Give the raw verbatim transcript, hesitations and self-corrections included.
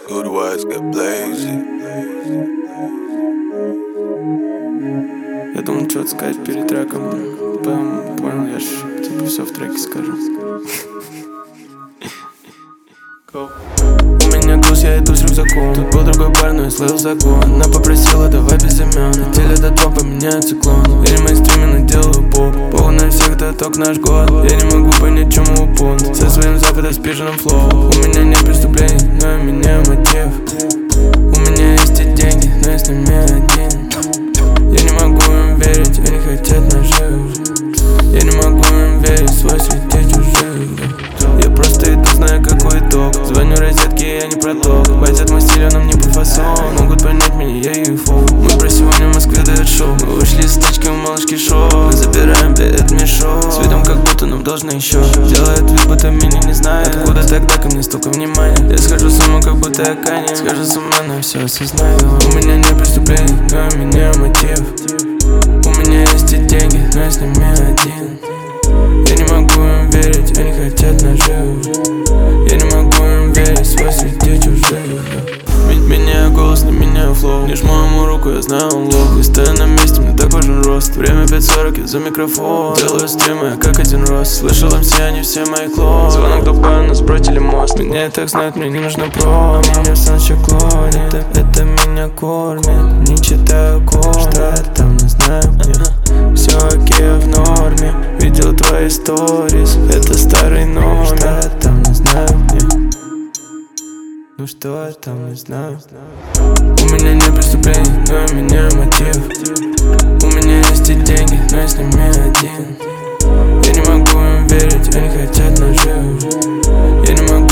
Scooter Wise got blazy. Я думал, что-то сказать перед треком. Потом понял, я ж типа все в треке скажу. Go. У меня груз, я иду с рюкзаком. Тут был другой парень, но я словил закон. Она попросила, давай без имен. Хотели до два поменяют циклон. Я не мейнстрименно делаю поп. Похуй на всех, это только наш год. Я не могу понять, чему упон. Со своим западоспиженным флоу. У меня нет преступлений, но я меняю мотив. У меня есть и деньги, но я с ними один. Я не могу им верить, они хотят наживы. Я не могу им верить, свой среди чужих. Я просто иду, знаю какой итог. Звоню розетке, я не проток. Батят мой стиль, нам не по фасон. Могут понять меня, я ю эф о. Мы про сегодня в Москве дает шоу. Мы вышли с тачки у малышки шоу. Мы забираем, бля, этот мешок. С видом как будто нам должны еще. Делает вид, будто меня не знает. Откуда тогда ко мне столько внимания? Я схожу с ума, как будто я Канье. Схожу с ума, но все осознаю. У меня нет преступлений, но я меняю мотив. У меня есть и деньги, но я с ними один. Я не могу им верить, они хотят наживы. Я не могу им верить, свой среди чужих. Меняю голос, не меняю флоу. Не жму ему руку, я знаю, он лох. Не стою на месте, мне так важен рост. Время пять сорок, я за микрофон. Делаю стримы, как один рост. Слышал эм си, они все мои клоны. Звонок долбаю, нас бросили мост. Меня и так знают, мне не нужно промо. Меня в санчо клонит, это, это меня кормит. Не читаю код, что я там не знаю где. Все окей, в норме. Видел твои сторис, это старый номер. Что я там не знаю где. Ну что я там не знаю. У меня нет преступлений, но я меняю мотив. У меня есть и деньги, но я с ними один. Я не могу им верить, они хотят наживы. Я не могу